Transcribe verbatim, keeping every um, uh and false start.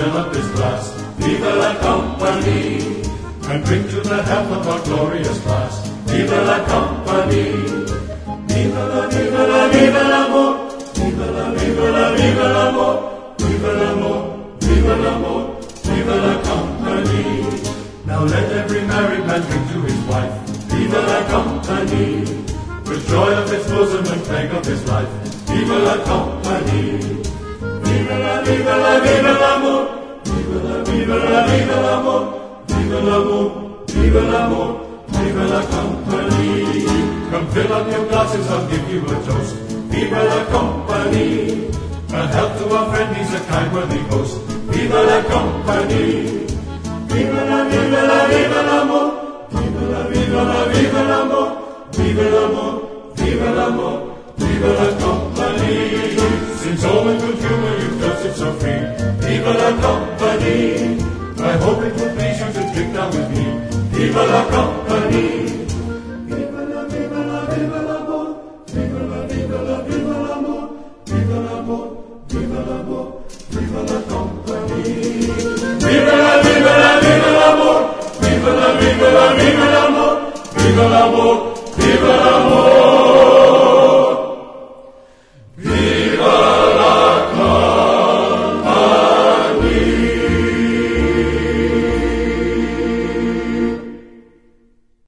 fill up this glass. Viva la compagnie, and drink to the health of our glorious class. Viva la compagnie, viva la, viva la, viva l'amor, viva la, viva la, viva l'amor, viva l'amor, viva l'amor, viva la compagnie. Now let every married man drink to his wife. Viva la compagnie, with joy of his bosom and plague of his life. Viva la compagnie, viva la, viva la, viva l'amor, viva la, viva la, viva l'amor, viva l'amor, viva l'amor, viva la compagnie. Come fill up your glasses, I'll give you a toast. Viva la compagnie, a health to our friend, he's a kind worthy host. Viva la compagnie, viva la, viva la, viva l'amor, viva la, viva la, viva l'amor, viva l'amor, viva l'amor, viva la compagnie. Since home and good humor you've toasted so free. Viva la compagnie, I hope it will please you to drink down with me. Viva la compagnie, viva la, viva la, viva l'amor, viva la, viva la, viva l'amor, viva l'amor, viva l'amor, viva la compagnie.